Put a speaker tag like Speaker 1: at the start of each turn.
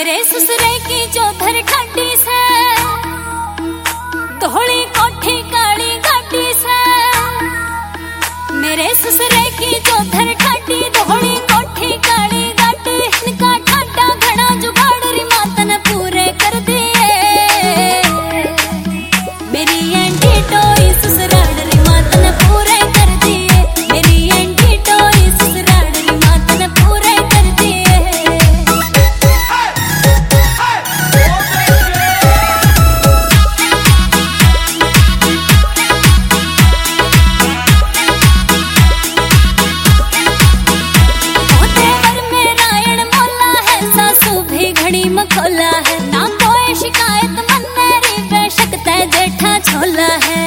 Speaker 1: मेरे ससुरे की चौधर ठाडी से, धोली कोठी काली गाड़ी से। मेरे ससुरे की चौधर ठाडी, धोली कोठी काली गाड़ी। इनका ठाडा घना जुगाड़ री मातन पूरे कर दिए। मेरी एंटी टोई ससुराल री मातन पूरे कर दिए। मेरी एंटी टोई ससुराल री मातन पूरे कर दिए। खोला है ना कोई शिकायत मन मेरी, बेशक तै जेठा छोला है।